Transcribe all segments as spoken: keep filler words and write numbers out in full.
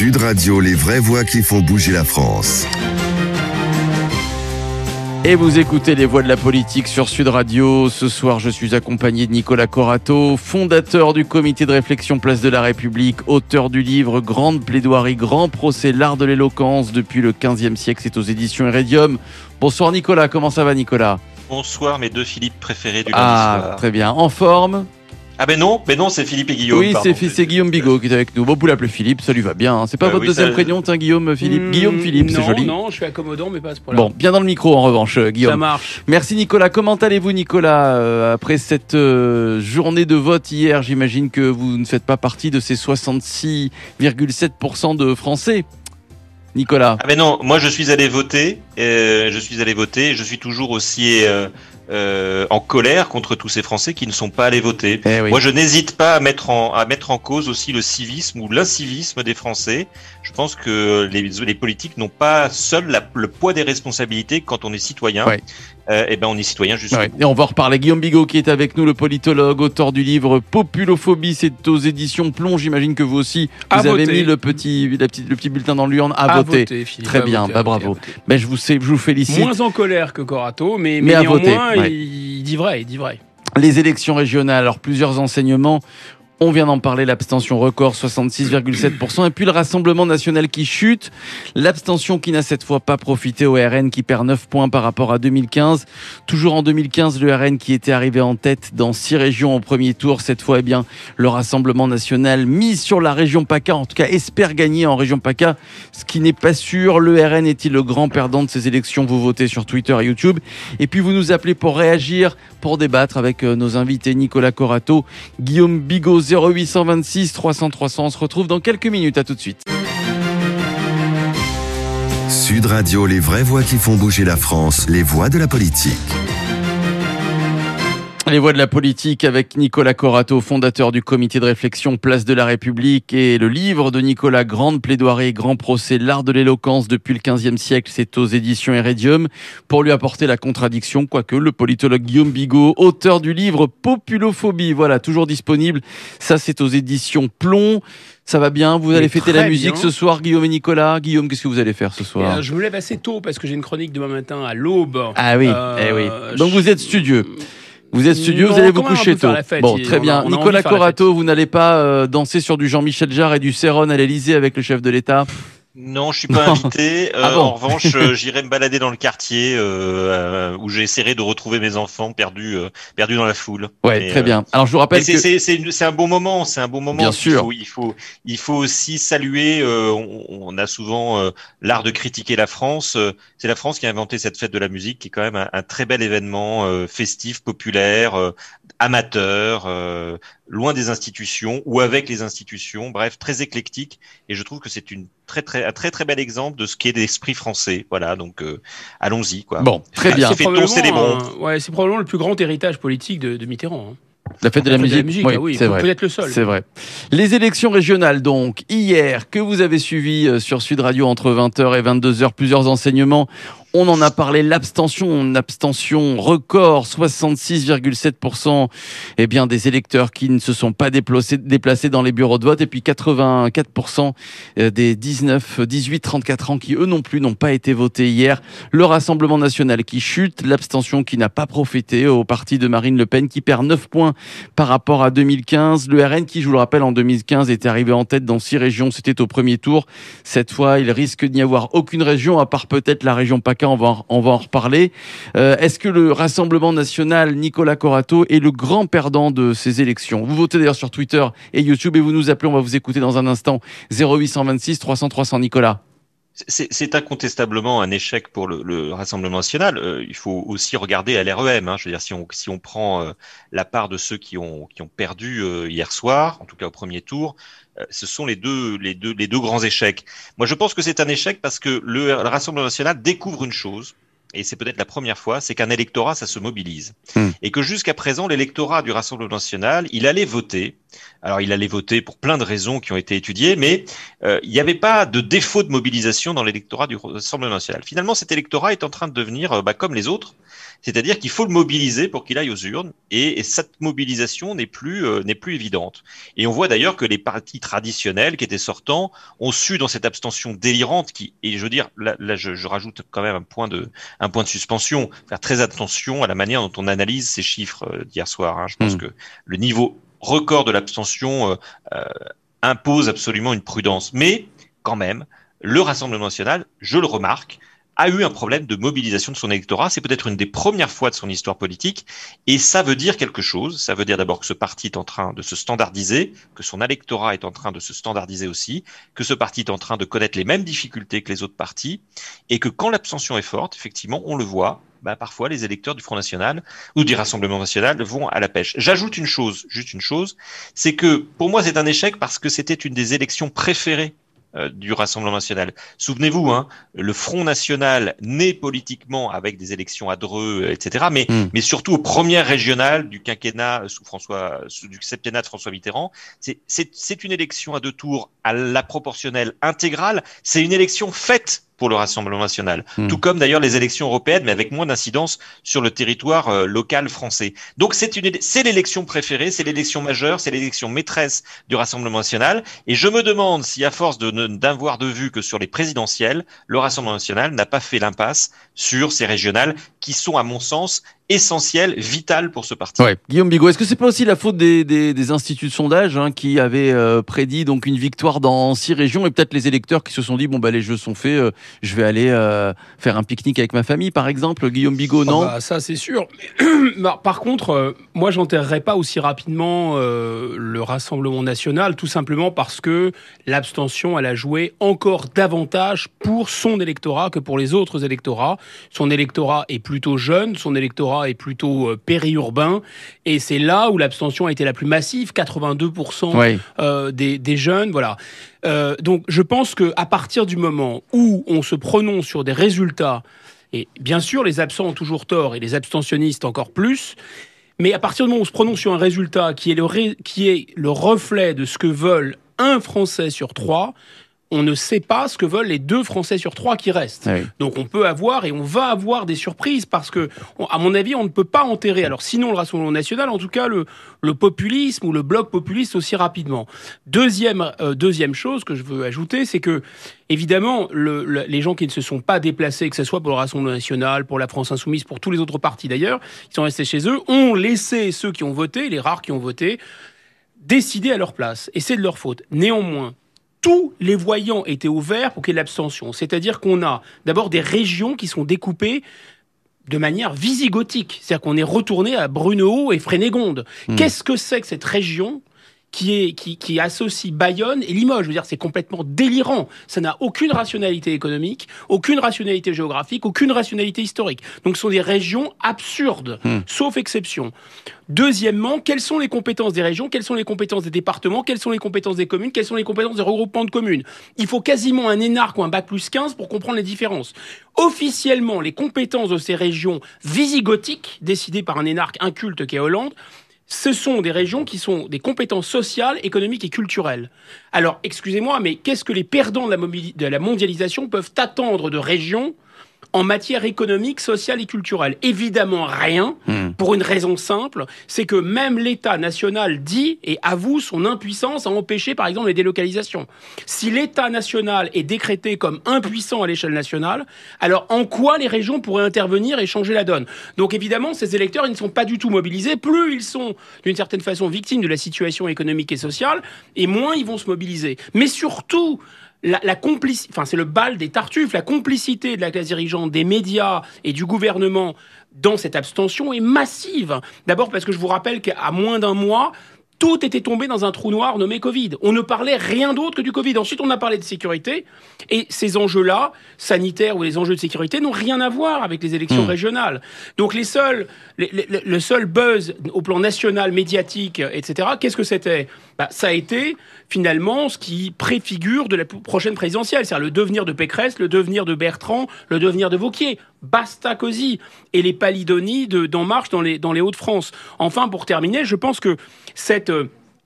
Sud Radio, les vraies voix qui font bouger la France. Et vous écoutez les voix de la politique sur Sud Radio. Ce soir, je suis accompagné de Nicolas Corato, fondateur du comité de réflexion Place de la République, auteur du livre Grande plaidoirie, grand procès, l'art de l'éloquence depuis le quinzième siècle. C'est aux éditions Iridium. Bonsoir Nicolas, comment ça va Nicolas ? Bonsoir mes deux Philippe préférés du lundi ah, soir. Très bien, en forme ? Ah ben non, ben non, c'est Philippe et Guillaume. Oui, pardon. c'est, c'est Guillaume Bigot qui est avec nous. Bon, vous l'appelez Philippe, ça lui va bien. Hein. C'est pas euh, votre oui, deuxième ça... prénom, t'as Guillaume Philippe mmh, Guillaume Philippe, non, c'est joli. Non, je suis accommodant, mais pas à ce point-là. Bon, bien dans le micro en revanche, Guillaume. Ça marche. Merci Nicolas. Comment allez-vous Nicolas euh, après cette euh, journée de vote hier? J'imagine que vous ne faites pas partie de ces soixante-six virgule sept pour cent de Français. Nicolas. Ah ben non, moi je suis allé voter. Euh, je suis allé voter. Je suis toujours aussi euh, euh, en colère contre tous ces Français qui ne sont pas allés voter. Eh oui. Moi je n'hésite pas à mettre en à mettre en cause aussi le civisme ou l'incivisme des Français. Je pense que les, les politiques n'ont pas seuls la, le poids des responsabilités quand on est citoyen. Ouais. Euh, et ben on est citoyen jusqu'au ouais. bout. Et on va en reparler. Guillaume Bigot qui est avec nous, le politologue, auteur du livre Populophobie, c'est aux éditions Plomb. J'imagine que vous aussi, vous à avez voter. mis le petit, la petite, le petit bulletin dans l'urne à, à voter. voter Philippe, Très à bien, voter, bah, à bravo. voter, Ben, je, vous sais, je vous félicite. Moins en colère que Corato, mais, mais, mais néanmoins, voter, ouais. il dit vrai, il dit vrai. Les élections régionales, alors plusieurs enseignements. On vient d'en parler, l'abstention record, soixante-six virgule sept pour cent. Et puis le Rassemblement national qui chute. L'abstention qui n'a cette fois pas profité au R N qui perd neuf points par rapport à deux mille quinze. Toujours en deux mille quinze, le R N qui était arrivé en tête dans six régions au premier tour. Cette fois, eh bien, le Rassemblement national mise sur la région PACA, en tout cas espère gagner en région PACA, ce qui n'est pas sûr. Le R N est-il le grand perdant de ces élections? Vous votez sur Twitter et YouTube. Et puis vous nous appelez pour réagir, pour débattre avec nos invités Nicolas Corato, Guillaume Bigot, zéro huit cent vingt-six trois cents trois cents. On se retrouve dans quelques minutes. À tout de suite. Sud Radio, les vraies voix qui font bouger la France, les voix de la politique. Les voix de la politique avec Nicolas Corato, fondateur du comité de réflexion Place de la République, et le livre de Nicolas, Grande plaidoirie, grand procès, l'art de l'éloquence depuis le quinzième siècle, c'est aux éditions Iridium. Pour lui apporter la contradiction, quoique le politologue Guillaume Bigot, auteur du livre Populophobie, voilà, toujours disponible. Ça, c'est aux éditions Plomb. Ça va bien? Vous allez Mais fêter la musique bien. Ce soir, Guillaume et Nicolas. Guillaume, qu'est-ce que vous allez faire ce soir? euh, Je me lève assez tôt parce que j'ai une chronique demain matin à l'aube. Ah oui, euh, eh oui. Donc je... vous êtes studieux. Vous êtes studieux, non, vous allez vous coucher tôt. Fête, bon, très bien. Nicolas Corato, vous n'allez pas euh, danser sur du Jean-Michel Jarre et du Céron à l'Elysée avec le chef de l'État? Non, je suis pas non. invité. Euh, ah bon en revanche, euh, j'irai me balader dans le quartier euh, euh, où j'essaierai de retrouver mes enfants perdus, euh, perdus dans la foule. Ouais, et, très bien. Alors je vous rappelle c'est, que c'est, c'est, une, c'est un bon moment, c'est un bon moment. Bien sûr. Il faut, il faut, il faut aussi saluer. Euh, on, on a souvent euh, l'art de critiquer la France. Euh, c'est la France qui a inventé cette fête de la musique, qui est quand même un, un très bel événement euh, festif, populaire, euh, amateur. Euh, loin des institutions ou avec les institutions, bref, très éclectique. Et je trouve que c'est une très très un très très bel exemple de ce qu'est l'esprit français. Voilà, donc euh, allons-y quoi. Bon, très bien. C'est probablement, célébrons. Un, ouais, c'est probablement le plus grand héritage politique de, de Mitterrand. Hein. La fête de la, la, musique, de la musique, oui, ah oui c'est vrai. Peut-être le seul. C'est vrai. Les élections régionales, donc, hier, que vous avez suivi sur Sud Radio entre vingt heures et vingt-deux heures, plusieurs enseignements. On en a parlé, l'abstention, une abstention record, soixante-six virgule sept pour cent eh bien, des électeurs qui ne se sont pas déplacés, déplacés dans les bureaux de vote, et puis quatre-vingt-quatre pour cent des dix-neuf, dix-huit, trente-quatre ans qui, eux non plus, n'ont pas été votés hier. Le Rassemblement national qui chute, l'abstention qui n'a pas profité au parti de Marine Le Pen qui perd neuf points par rapport à deux mille quinze. Le R N qui, je vous le rappelle, en deux mille quinze était arrivé en tête dans six régions, c'était au premier tour. Cette fois, il risque d'y avoir aucune région, à part peut-être la région PACA. On va en, on va en reparler. Euh, est-ce que le Rassemblement national, Nicolas Corato, est le grand perdant de ces élections? Vous votez d'ailleurs sur Twitter et YouTube et vous nous appelez, on va vous écouter dans un instant. zéro huit cent vingt-six trois cents trois cents, Nicolas. C'est, c'est incontestablement un échec pour le, le Rassemblement national. Euh, il faut aussi regarder à l'R E M. Hein. Je veux dire, si on, si on prend euh, la part de ceux qui ont, qui ont perdu euh, hier soir, en tout cas au premier tour, euh, ce sont les deux, les deux, les deux grands échecs. Moi, je pense que c'est un échec parce que le, le Rassemblement national découvre une chose. Et c'est peut-être la première fois, c'est qu'un électorat, ça se mobilise. Mmh. Et que jusqu'à présent, l'électorat du Rassemblement national, il allait voter, Alors, il allait voter pour plein de raisons qui ont été étudiées, mais euh, il n'y avait pas de défaut de mobilisation dans l'électorat du Rassemblement national. Finalement, cet électorat est en train de devenir euh, bah, comme les autres, c'est-à-dire qu'il faut le mobiliser pour qu'il aille aux urnes, et, et cette mobilisation n'est plus euh, n'est plus évidente. Et on voit d'ailleurs que les partis traditionnels qui étaient sortants ont su, dans cette abstention délirante, qui, et je veux dire, là, là je, je rajoute quand même un point de un point de suspension, faire très attention à la manière dont on analyse ces chiffres euh, d'hier soir. Hein. Je pense mmh. que le niveau record de l'abstention euh, euh, impose absolument une prudence. Mais quand même, le Rassemblement national, je le remarque, a eu un problème de mobilisation de son électorat. C'est peut-être une des premières fois de son histoire politique. Et ça veut dire quelque chose. Ça veut dire d'abord que ce parti est en train de se standardiser, que son électorat est en train de se standardiser aussi, que ce parti est en train de connaître les mêmes difficultés que les autres partis, et que quand l'abstention est forte, effectivement, on le voit, bah, parfois les électeurs du Front National ou du Rassemblement National vont à la pêche. J'ajoute une chose, juste une chose, c'est que pour moi c'est un échec parce que c'était une des élections préférées euh, du Rassemblement National. Souvenez-vous, hein, le Front National naît politiquement avec des élections à Dreux, et cetera, mais, mmh. mais surtout aux premières régionales du quinquennat sous François, sous, du septennat de François Mitterrand. C'est, c'est, c'est une élection à deux tours à la proportionnelle intégrale. C'est une élection faite pour le Rassemblement national. Mmh. Tout comme d'ailleurs les élections européennes, mais avec moins d'incidence sur le territoire euh, local français. Donc c'est une, c'est l'élection préférée, c'est l'élection majeure, c'est l'élection maîtresse du Rassemblement national. Et je me demande si, à force de ne d'avoir de vue que sur les présidentielles, le Rassemblement national n'a pas fait l'impasse sur ces régionales qui sont, à mon sens, essentielles, vitales pour ce parti. Ouais. Guillaume Bigot, est-ce que c'est pas aussi la faute des, des, des instituts de sondage hein, qui avaient euh, prédit donc une victoire dans six régions et peut-être les électeurs qui se sont dit bon bah les jeux sont faits, euh, je vais aller euh, faire un pique-nique avec ma famille par exemple. Guillaume Bigot, non? Oh bah, ça c'est sûr. Bah, par contre, euh, moi j'enterrerai pas aussi rapidement euh, le Rassemblement national, tout simplement parce que l'abstention elle a joué encore davantage pour son électorat que pour les autres électorats. Son électorat est plutôt jeune, son électorat est plutôt euh, périurbain, et c'est là où l'abstention a été la plus massive, quatre-vingt-deux pour cent oui. euh, des, des jeunes, voilà. Euh, donc je pense qu'à partir du moment où on se prononce sur des résultats, et bien sûr les absents ont toujours tort et les abstentionnistes encore plus, mais à partir du moment où on se prononce sur un résultat qui est le, ré, qui est le reflet de ce que veulent un Français sur trois, on ne sait pas ce que veulent les deux Français sur trois qui restent. Oui. Donc on peut avoir et on va avoir des surprises parce que, à mon avis, on ne peut pas enterrer, alors sinon le Rassemblement national, en tout cas le, le populisme ou le bloc populiste aussi rapidement. Deuxième, euh, deuxième chose que je veux ajouter, c'est que, évidemment, le, le, les gens qui ne se sont pas déplacés, que ce soit pour le Rassemblement national, pour la France insoumise, pour tous les autres partis d'ailleurs, qui sont restés chez eux, ont laissé ceux qui ont voté, les rares qui ont voté, décider à leur place. Et c'est de leur faute. Néanmoins, tous les voyants étaient ouverts pour qu'il y ait l'abstention. C'est-à-dire qu'on a d'abord des régions qui sont découpées de manière visigothique. C'est-à-dire qu'on est retourné à Brunehaut et Frénégonde. Mmh. Qu'est-ce que c'est que cette région qui, est, qui, qui associe Bayonne et Limoges? Je veux dire, c'est complètement délirant. Ça n'a aucune rationalité économique, aucune rationalité géographique, aucune rationalité historique. Donc ce sont des régions absurdes, mmh. sauf exception. Deuxièmement, quelles sont les compétences des régions? Quelles sont les compétences des départements? Quelles sont les compétences des communes? Quelles sont les compétences des regroupements de communes? Il faut quasiment un énarque ou un bac plus quinze pour comprendre les différences. Officiellement, les compétences de ces régions visigothiques, décidées par un énarque inculte qu'est Hollande, ce sont des régions qui sont des compétences sociales, économiques et culturelles. Alors, excusez-moi, mais qu'est-ce que les perdants de la, mobili- de la mondialisation peuvent attendre de régions en matière économique, sociale et culturelle? Évidemment rien, mmh. pour une raison simple, c'est que même l'État national dit et avoue son impuissance à empêcher par exemple les délocalisations. Si l'État national est décrété comme impuissant à l'échelle nationale, alors en quoi les régions pourraient intervenir et changer la donne? Donc évidemment, ces électeurs, ils ne sont pas du tout mobilisés. Plus ils sont d'une certaine façon victimes de la situation économique et sociale, et moins ils vont se mobiliser. Mais surtout, La, la complicité, enfin c'est le bal des tartuffes, la complicité de la classe dirigeante, des médias et du gouvernement dans cette abstention est massive. D'abord parce que je vous rappelle qu'à moins d'un mois, tout était tombé dans un trou noir nommé Covid. On ne parlait rien d'autre que du Covid. Ensuite, on a parlé de sécurité. Et ces enjeux-là, sanitaires ou les enjeux de sécurité, n'ont rien à voir avec les élections mmh. régionales. Donc les seuls, les, les, le seul buzz au plan national, médiatique, et cetera, qu'est-ce que c'était? Bah, ça a été finalement ce qui préfigure de la prochaine présidentielle. C'est-à-dire le devenir de Pécresse, le devenir de Bertrand, le devenir de Wauquiez. Basta così. Et les palidonies de, d'En Marche dans les, dans les Hauts-de-France. Enfin, pour terminer, je pense que cette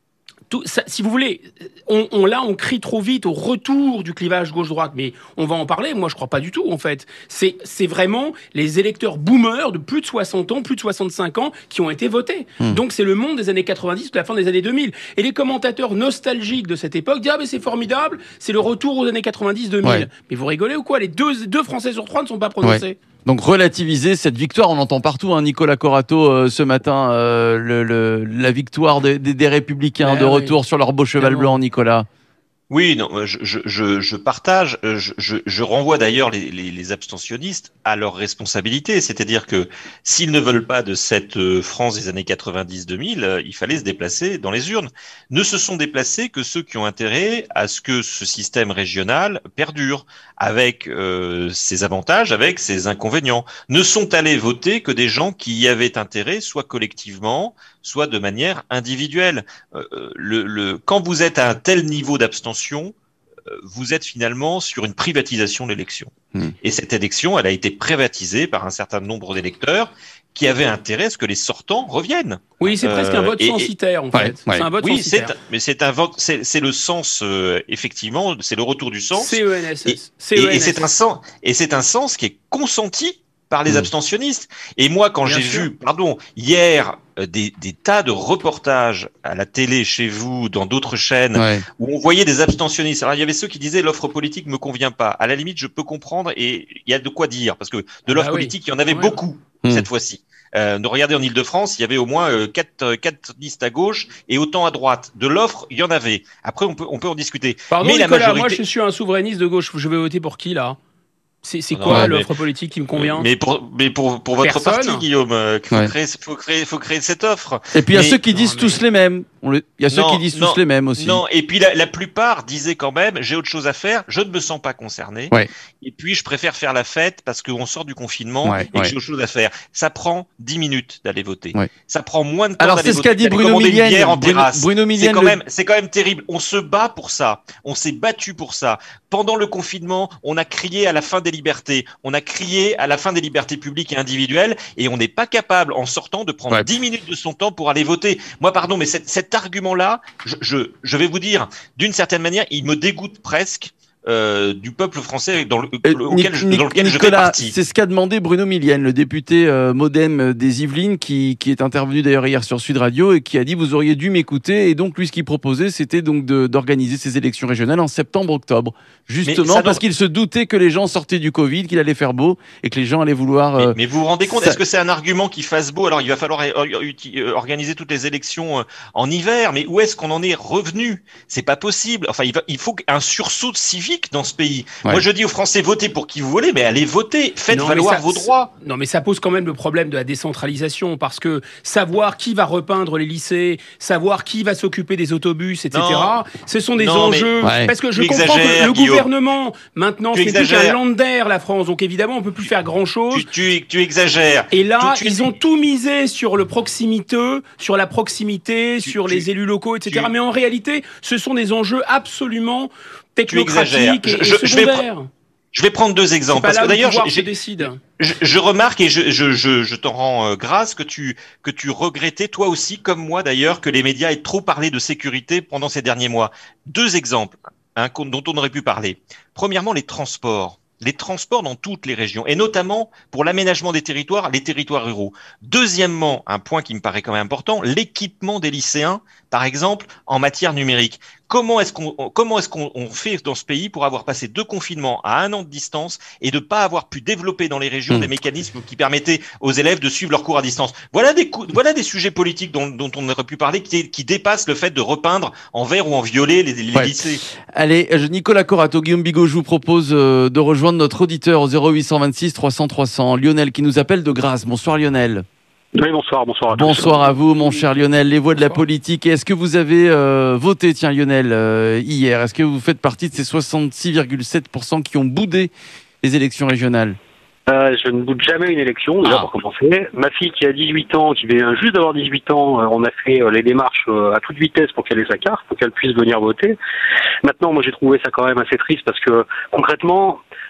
tout, ça, si vous voulez, on, on là, on crie trop vite au retour du clivage gauche-droite, mais on va en parler. Moi, je crois pas du tout, en fait. C'est, c'est vraiment les électeurs boomers de plus de soixante ans, plus de soixante-cinq ans, qui ont été votés. Mmh. Donc, c'est le monde des années quatre-vingt-dix, de la fin des années deux mille. Et les commentateurs nostalgiques de cette époque disent ah mais c'est formidable, c'est le retour aux années quatre-vingt-dix deux mille. Ouais. Mais vous rigolez ou quoi? Les deux, deux Français sur trois ne sont pas prononcés. Ouais. Donc relativiser cette victoire, on entend partout, hein, Nicolas Corato euh, ce matin, euh, le, le, la victoire des, des, des Républicains ah, de retour oui. sur leur beau cheval blanc, Nicolas. Oui, non, je, je, je, je partage. Je, je, je renvoie d'ailleurs les, les, les abstentionnistes à leur responsabilité, c'est-à-dire que s'ils ne veulent pas de cette France des années quatre-vingt-dix deux mille, il fallait se déplacer dans les urnes. Ne se sont déplacés que ceux qui ont intérêt à ce que ce système régional perdure, avec euh, ses avantages, avec ses inconvénients. Ne sont allés voter que des gens qui y avaient intérêt, soit collectivement, soit de manière individuelle. Euh, le, le, quand vous êtes à un tel niveau d'abstention, euh, vous êtes finalement sur une privatisation de l'élection. Mmh. Et cette élection, elle a été privatisée par un certain nombre d'électeurs qui avaient intérêt à ce que les sortants reviennent. Oui, c'est euh, presque un vote et, censitaire, en ouais, fait. Ouais. C'est un vote oui, censitaire. C'est, mais c'est un vote, c'est, c'est le sens, euh, effectivement, c'est le retour du sens. C E N S S. Et, et, et c'est un sens, et c'est un sens qui est consenti par les mmh. abstentionnistes. Et moi, quand Bien j'ai sûr. vu, pardon, hier, euh, des, des tas de reportages à la télé, chez vous, dans d'autres chaînes, ouais. où on voyait des abstentionnistes. Alors, il y avait ceux qui disaient l'offre politique me convient pas. À la limite, je peux comprendre et il y a de quoi dire, parce que de l'offre ah, politique, oui. il y en avait ouais, beaucoup ouais. cette mmh. fois-ci. Euh, regardez en Ile-de-France, il y avait au moins euh, quatre, quatre listes à gauche et autant à droite. De l'offre, il y en avait. Après, on peut, on peut en discuter. Pardon, Mais Nicolas, la majorité... moi, je suis un souverainiste de gauche. Je vais voter pour qui, là? C'est, c'est quoi non, l'offre mais, politique qui me convient? Mais pour, mais pour, pour votre Personne. parti, Guillaume, il faut, ouais. créer, faut, créer, faut créer cette offre. Et puis il y a mais, ceux qui disent non, tous mais... les mêmes. Il y a ceux non, qui disent non, tous les mêmes aussi. Non, et puis la, la plupart disaient quand même, j'ai autre chose à faire, je ne me sens pas concerné. Ouais. Et puis je préfère faire la fête parce qu'on sort du confinement ouais, et ouais. que j'ai autre chose à faire. Ça prend dix minutes d'aller voter. Ouais. Ça prend moins de temps Alors d'aller c'est voter. Alors c'est ce qu'a dit Bruno Millienne. En Bruno, Bruno Millienne. C'est quand le... même, c'est quand même terrible. On se bat pour ça. On s'est battu pour ça. Pendant le confinement, on a crié à la fin des libertés. On a crié à la fin des libertés publiques et individuelles et on n'est pas capable, en sortant, de prendre ouais. dix minutes de son temps pour aller voter. Moi, pardon, mais cet, cet argument-là, je, je, je vais vous dire, d'une certaine manière, il me dégoûte presque. Euh, du peuple français dans, le, euh, auquel, Nic- je, dans lequel Nicolas, je fais partie. C'est ce qu'a demandé Bruno Millienne, le député euh, Modem des Yvelines, qui, qui est intervenu d'ailleurs hier sur Sud Radio et qui a dit vous auriez dû m'écouter. Et donc lui, ce qu'il proposait, c'était donc de, d'organiser ces élections régionales en septembre-octobre, justement parce qu'il se doutait que les gens sortaient du Covid, qu'il allait faire beau et que les gens allaient vouloir. Euh, mais, mais vous vous rendez compte, ça... est-ce que c'est un argument qui fasse beau? Alors il va falloir organiser toutes les élections en hiver, mais où est-ce qu'on en est revenu? C'est pas possible. Enfin, il, va, il faut un sursaut civique dans ce pays. Ouais. Moi, je dis aux Français, votez pour qui vous voulez, mais allez voter, faites non, valoir ça, vos droits. Non, mais ça pose quand même le problème de la décentralisation, parce que savoir qui va repeindre les lycées, savoir qui va s'occuper des autobus, et cetera, non. ce sont des non, enjeux. Mais... Ouais. Parce que je tu comprends que le Guillaume. gouvernement, maintenant, tu c'est exagères. plus qu'un land d'air, la France, donc évidemment, on peut plus faire grand-chose. Tu, tu, tu exagères. Et là, tu, ils tu... ont tout misé sur le proximiteux, sur la proximité, tu, sur tu, les élus locaux, et cetera. Mais en réalité, ce sont des enjeux absolument technocratique et, je, et je, vais pre- je vais prendre deux exemples. Parce que d'ailleurs, je, décide. Je, je remarque et je, je, je, je t'en rends euh, grâce que tu, que tu regrettais, toi aussi, comme moi d'ailleurs, que les médias aient trop parlé de sécurité pendant ces derniers mois. Deux exemples hein, dont on aurait pu parler. Premièrement, les transports. Les transports dans toutes les régions, et notamment pour l'aménagement des territoires, les territoires ruraux. Deuxièmement, un point qui me paraît quand même important, l'équipement des lycéens, par exemple, en matière numérique. Comment est-ce qu'on, comment est-ce qu'on on fait dans ce pays pour avoir passé deux confinements à un an de distance et de pas avoir pu développer dans les régions mmh. des mécanismes qui permettaient aux élèves de suivre leurs cours à distance? Voilà des, voilà des sujets politiques dont, dont on aurait pu parler qui, qui dépassent le fait de repeindre en vert ou en violet les, les ouais. lycées. Allez, Nicolas Corato, Guillaume Bigot, je vous propose de rejoindre notre auditeur au zéro huit cent vingt-six trois cents trois cents. Lionel qui nous appelle de Grasse. Bonsoir Lionel. Oui, bonsoir, bonsoir à tous. Bonsoir à vous, mon cher Lionel, les voix de la politique. Est-ce que vous avez euh, voté, tiens Lionel, euh, hier? Est-ce que vous faites partie de ces soixante-six virgule sept pour cent qui ont boudé les élections régionales? Euh, je ne boude jamais une élection, déjà ah. pour commencer. Ma fille qui a dix-huit ans, qui vient juste d'avoir dix-huit ans, euh, on a fait euh, les démarches euh, à toute vitesse pour qu'elle ait sa carte, pour qu'elle puisse venir voter. Maintenant, moi j'ai trouvé ça quand même assez triste parce que concrètement,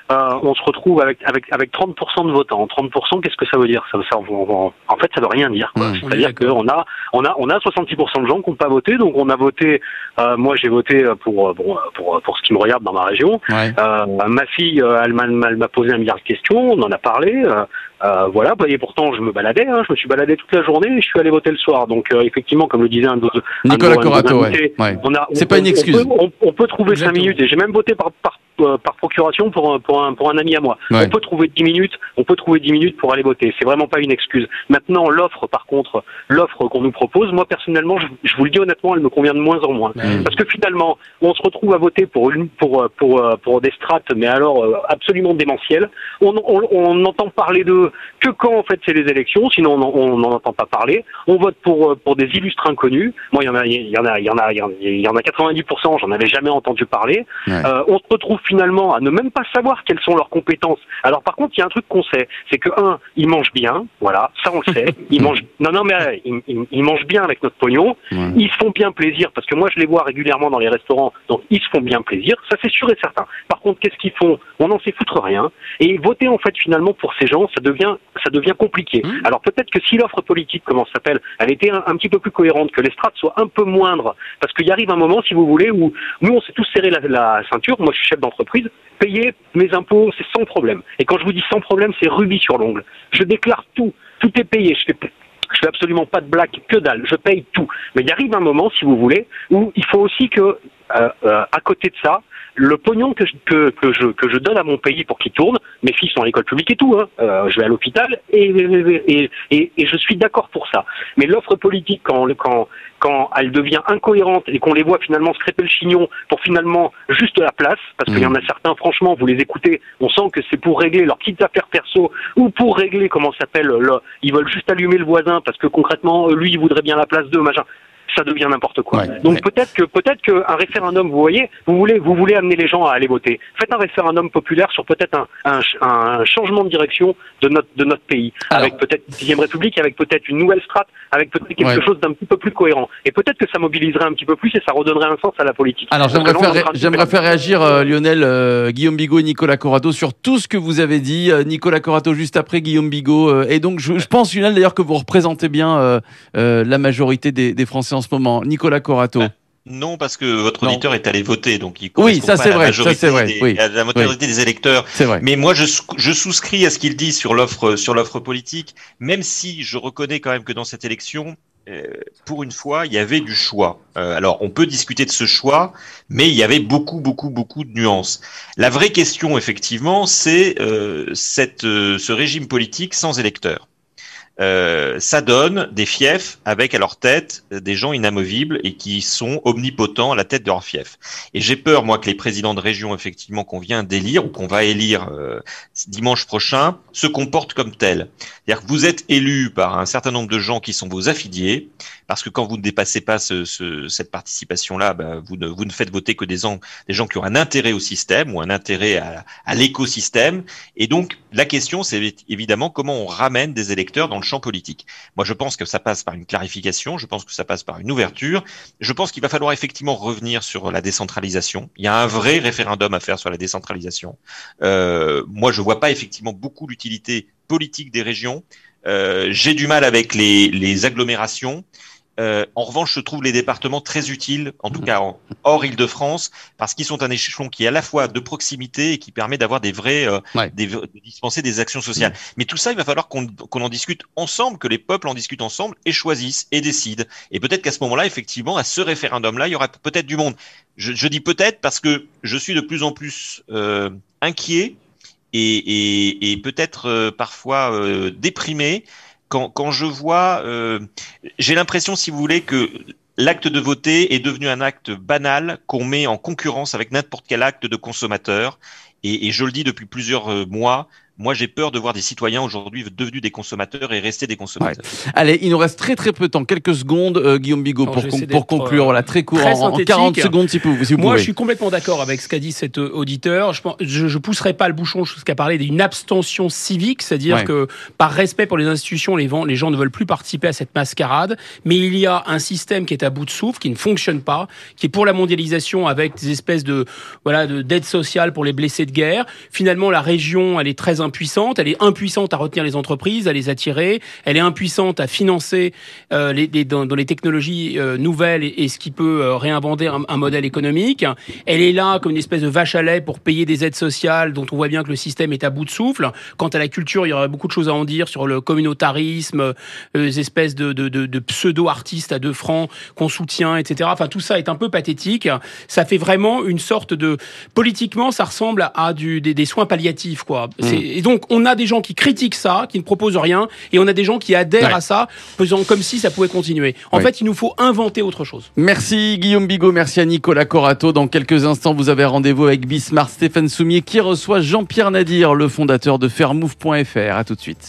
euh, on se retrouve avec avec avec trente pour cent de votants. trente pour cent, qu'est-ce que ça veut dire? Ça, ça, en fait, ça veut rien dire. Quoi. Mmh. C'est-à-dire qu'on a on a on a soixante-six pour cent de gens qui n'ont pas voté. Donc on a voté. Euh, moi, j'ai voté pour bon pour pour ce qui me regarde dans ma région. Ouais. Euh, ma fille, elle m'a elle m'a posé un milliard de questions. On en a parlé. Euh, Euh, voilà, et pourtant je me baladais, hein, je me suis baladé toute la journée et je suis allé voter le soir. Donc euh, effectivement, comme le disait un de Nicolas Corato, ouais. ouais. On a, on, c'est pas une excuse. On peut, on, on peut trouver cinq minutes et j'ai même voté par par, euh, par procuration pour pour un pour un ami à moi. Ouais. On peut trouver dix minutes, on peut trouver dix minutes pour aller voter. C'est vraiment pas une excuse. Maintenant, l'offre, par contre, l'offre qu'on nous propose, moi personnellement, je, je vous le dis honnêtement, elle me convient de moins en moins. Mmh. Parce que finalement, on se retrouve à voter pour une pour pour pour, pour des strates, mais alors euh, absolument démentielles. On on, on entend parler de que quand en fait c'est les élections, sinon on n'en entend pas parler. On vote pour pour des illustres inconnus. Moi, il y en a, il y en a, il y en a, il y en a quatre-vingt-dix pour cent. J'en avais jamais entendu parler. Ouais. Euh, on se retrouve finalement à ne même pas savoir quelles sont leurs compétences. Alors par contre, il y a un truc qu'on sait, c'est que un, ils mangent bien. Voilà, ça on le sait. Ils mangent. Non, non, mais ils, ils, ils mangent bien avec notre pognon. Ouais. Ils se font bien plaisir parce que moi je les vois régulièrement dans les restaurants. Donc ils se font bien plaisir. Ça c'est sûr et certain. Par contre, qu'est-ce qu'ils font? On n'en sait foutre rien. Et voter en fait finalement pour ces gens, ça devient ça devient compliqué. Mmh. Alors peut-être que si l'offre politique, comment ça s'appelle, elle était un, un petit peu plus cohérente, que les strates soient un peu moindres, parce qu'il y arrive un moment, si vous voulez, où nous on s'est tous serré la, la ceinture, moi je suis chef d'entreprise, payer mes impôts, c'est sans problème. Et quand je vous dis sans problème, c'est rubis sur l'ongle. Je déclare tout, tout est payé, je fais Je fais absolument pas de blague, que dalle, je paye tout. Mais il arrive un moment, si vous voulez, où il faut aussi que, euh, euh, à côté de ça, le pognon que je, que, que je, que je donne à mon pays pour qu'il tourne, mes filles sont à l'école publique et tout, hein, euh, je vais à l'hôpital et, et, et, et je suis d'accord pour ça. Mais l'offre politique, quand, quand, quand elle devient incohérente et qu'on les voit finalement se crêper le chignon pour finalement juste la place, parce qu'il y en a certains, franchement, vous les écoutez, on sent que c'est pour régler leurs petites affaires perso ou pour régler, comment ça s'appelle, le, ils veulent juste allumer le voisin parce que concrètement, lui, il voudrait bien la place d'eux, machin. Ça devient n'importe quoi. Ouais, Donc ouais. peut-être que peut-être qu'un référendum, vous voyez, vous voulez vous voulez amener les gens à aller voter. Faites un référendum populaire sur peut-être un, un, un changement de direction de notre de notre pays, Alors, avec peut-être une sixième République, avec peut-être une nouvelle strate, avec peut-être quelque ouais. chose d'un petit peu plus cohérent. Et peut-être que ça mobiliserait un petit peu plus et ça redonnerait un sens à la politique. Alors j'aimerais faire ré- j'aimerais faire réagir euh, Lionel, euh, Guillaume Bigot et Nicolas Corato sur tout ce que vous avez dit. Euh, Nicolas Corato juste après Guillaume Bigot. Euh, et donc je, je pense Lionel d'ailleurs que vous représentez bien euh, euh, la majorité des, des Français en ce moment. Nicolas Corato. Ouais. Non, parce que votre auditeur non. est allé voter, donc il correspond oui, ça, pas c'est à la vrai, majorité, ça, c'est vrai. Des, oui. à la majorité oui. des électeurs. C'est vrai. Mais moi, je, je souscris à ce qu'il dit sur l'offre, sur l'offre politique, même si je reconnais quand même que dans cette élection, euh, pour une fois, il y avait du choix. Euh, alors, on peut discuter de ce choix, mais il y avait beaucoup, beaucoup, beaucoup de nuances. La vraie question, effectivement, c'est euh, cette, euh, ce régime politique sans électeurs. Euh, ça donne des fiefs avec à leur tête des gens inamovibles et qui sont omnipotents à la tête de leur fief. Et j'ai peur, moi, que les présidents de région, effectivement, qu'on vient d'élire ou qu'on va élire euh, dimanche prochain, se comportent comme tels. C'est-à-dire que vous êtes élu par un certain nombre de gens qui sont vos affiliés, parce que quand vous ne dépassez pas ce, ce, cette participation-là, bah, vous, ne, vous ne faites voter que des gens, des gens qui ont un intérêt au système ou un intérêt à, à l'écosystème. Et donc, la question, c'est évidemment comment on ramène des électeurs dans le champ politique. Moi, je pense que ça passe par une clarification, je pense que ça passe par une ouverture, je pense qu'il va falloir effectivement revenir sur la décentralisation. Il y a un vrai référendum à faire sur la décentralisation. Euh, moi, je vois pas effectivement beaucoup l'utilité politique des régions. Euh, j'ai du mal avec les, les agglomérations. Euh, en revanche, je trouve les départements très utiles, en tout cas en, hors Île-de-France, parce qu'ils sont un échelon qui est à la fois de proximité et qui permet d'avoir des vrais, euh, ouais. des, de dispenser des actions sociales. Mmh. Mais tout ça, il va falloir qu'on, qu'on en discute ensemble, que les peuples en discutent ensemble et choisissent et décident. Et peut-être qu'à ce moment-là, effectivement, à ce référendum-là, il y aura peut-être du monde. Je, je dis peut-être parce que je suis de plus en plus euh, inquiet et, et, et peut-être euh, parfois euh, déprimé. Quand, quand je vois, euh, j'ai l'impression, si vous voulez, que l'acte de voter est devenu un acte banal qu'on met en concurrence avec n'importe quel acte de consommateur. Et, et je le dis depuis plusieurs mois, moi j'ai peur de voir des citoyens aujourd'hui devenus des consommateurs et rester des consommateurs. Ouais. Allez, il nous reste très très peu de temps, quelques secondes, euh, Guillaume Bigot, pour, con- pour conclure, euh, voilà, très court, très en, en quarante secondes si vous, si vous Moi, pouvez. je suis complètement d'accord avec ce qu'a dit cet auditeur. Je pense, je, je pousserai pas le bouchon jusqu'à parler d'une abstention civique, c'est-à-dire ouais. que par respect pour les institutions, les, les gens ne veulent plus participer à cette mascarade, mais il y a un système qui est à bout de souffle, qui ne fonctionne pas, qui est pour la mondialisation avec des espèces de voilà de d'aide sociale pour les blessés de guerre. Finalement, la région, elle est très impuissante. Elle est impuissante à retenir les entreprises, à les attirer. Elle est impuissante à financer euh, les, les dans, dans les technologies euh, nouvelles et, et ce qui peut euh, réinventer un, un modèle économique. Elle est là comme une espèce de vache à lait pour payer des aides sociales dont on voit bien que le système est à bout de souffle. Quant à la culture, il y aurait beaucoup de choses à en dire sur le communautarisme, euh, les espèces de, de, de, de pseudo-artistes à deux francs qu'on soutient, et cetera. Enfin, tout ça est un peu pathétique. Ça fait vraiment une sorte de... Politiquement, ça ressemble à du, des, des soins palliatifs, quoi. Mmh. Et donc, on a des gens qui critiquent ça, qui ne proposent rien, et on a des gens qui adhèrent ouais. à ça, faisant comme si ça pouvait continuer. En oui. fait, il nous faut inventer autre chose. Merci Guillaume Bigot, merci à Nicolas Corato. Dans quelques instants, vous avez rendez-vous avec Bismarck Stéphane Soumier qui reçoit Jean-Pierre Nadir, le fondateur de Fairmove point F R. À tout de suite.